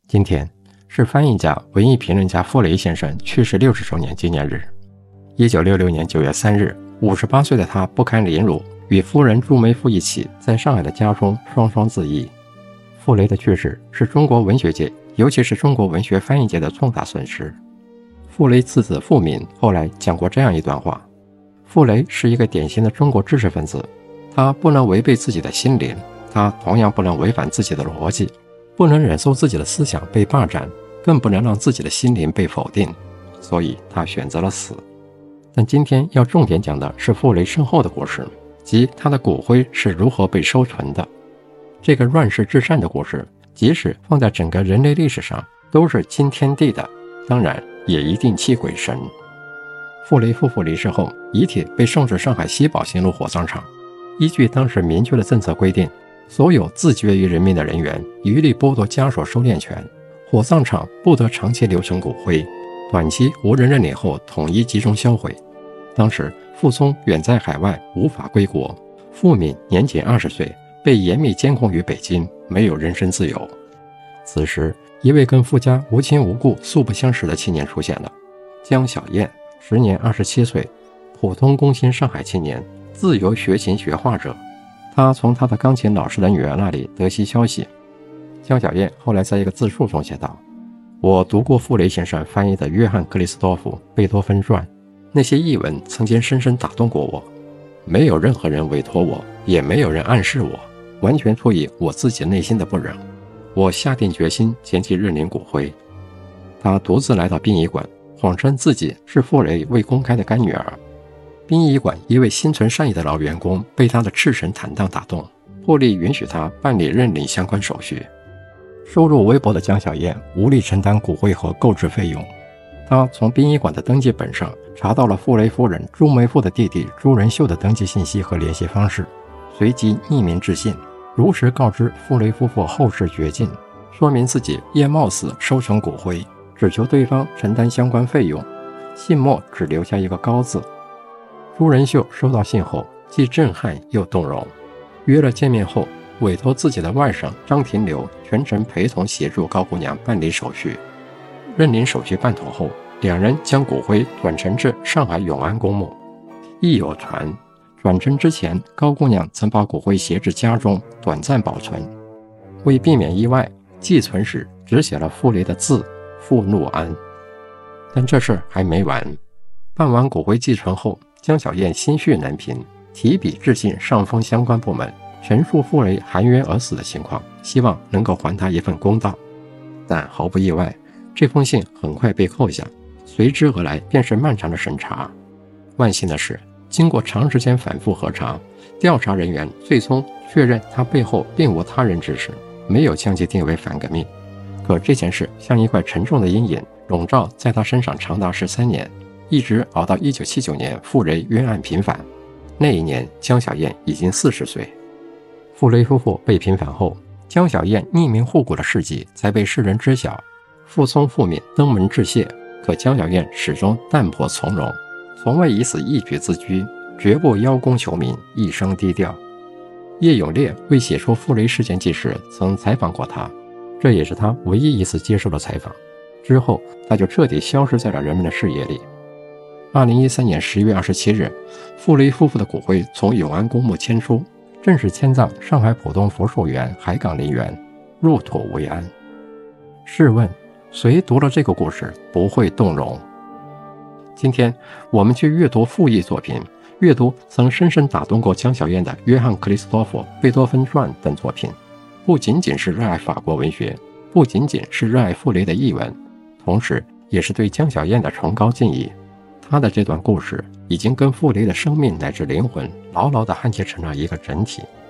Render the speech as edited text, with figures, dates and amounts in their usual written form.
今天是翻译家、文艺评论家傅雷先生去世60周年纪念日。1966年9月3日，58岁的他不堪凌辱，与夫人朱梅馥一起在上海的家中双双自缢。傅雷的去世是中国文学界，尤其是中国文学翻译界的重大损失。傅雷次子傅敏后来讲过这样一段话：傅雷是一个典型的中国知识分子，他不能违背自己的心灵，他同样不能违反自己的逻辑，不能忍受自己的思想被霸占，更不能让自己的心灵被否定，所以他选择了死。但今天要重点讲的是傅雷身后的故事，即他的骨灰是如何被收存的。这个乱世至善的故事，即使放在整个人类历史上都是惊天地的，当然也一定气鬼神。傅雷夫妇离世后，遗体被送至上海西宝新路火葬场。依据当时明确的政策规定，所有自绝于人民的人员一律剥夺家属收殓权，火葬场不得长期留存骨灰，短期无人认领后统一集中销毁。当时傅聪远在海外，无法归国，傅敏年仅20岁，被严密监控于北京，没有人身自由。此时，一位跟傅家无亲无故、素不相识的青年出现了，江小燕，时年27岁，普通工薪上海青年，自由学琴学画者。他从他的钢琴老师的女儿那里得悉消息。江小燕后来在一个自述中写道：我读过傅雷先生翻译的约翰克里斯多夫贝多芬传，那些译文曾经深深打动过我，没有任何人委托我，也没有人暗示我，完全出于我自己内心的不忍。我下定决心前去认领骨灰。他独自来到殡仪馆，谎称自己是傅雷未公开的干女儿。殡仪馆一位心存善意的老员工被他的赤诚坦荡打动，破例允许他办理认领相关手续。收入微薄的江小燕无力承担骨灰盒购置费用，他从殡仪馆的登记本上查到了傅雷夫人朱梅馥的弟弟朱仁秀的登记信息和联系方式，随即匿名致信，如实告知傅雷夫妇后事绝境，说明自己叶冒死收存骨灰，只求对方承担相关费用，信末只留下一个高字。朱仁秀收到信后，既震撼又动容，约了见面后，委托自己的外甥张廷流全程陪同协助高姑娘办理手续。认领手续办妥后，两人将骨灰转呈至上海永安公墓。亦有传，转呈之前，高姑娘曾把骨灰携至家中短暂保存，为避免意外，寄存时只写了傅雷的字傅怒安。但这事还没完，办完骨灰寄存后，江小燕心绪难平，提笔致信上峰相关部门，陈述傅雷含冤而死的情况，希望能够还他一份公道。但毫不意外，这封信很快被扣下，随之而来便是漫长的审查。万幸的是，经过长时间反复核查，调查人员最终确认他背后并无他人指使，没有将其定为反革命。可这件事像一块沉重的阴影，笼罩在他身上长达13年，一直熬到1979年傅雷冤案平反。那一年江小燕已经40岁。傅雷夫妇被平反后，江小燕匿名护骨的事迹才被世人知晓。傅聪傅敏登门致谢，可江小燕始终淡泊从容，从未以此一举自居，绝不邀功求名，一生低调。叶永烈为写出傅雷事件记时曾采访过他，这也是他唯一一次接受的采访。之后他就彻底消失在了人们的视野里。2013年10月27日，傅雷夫妇的骨灰从永安公墓迁出，正式迁葬上海浦东佛树园海港陵园，入土为安。试问谁读了这个故事不会动容？今天我们去阅读傅译作品，阅读曾深深打动过江小燕的约翰克里斯多夫贝多芬传等作品，不仅仅是热爱法国文学，不仅仅是热爱傅雷的译文，同时也是对江小燕的崇高敬意。他的这段故事已经跟傅雷的生命乃至灵魂牢牢地焊接成了一个整体。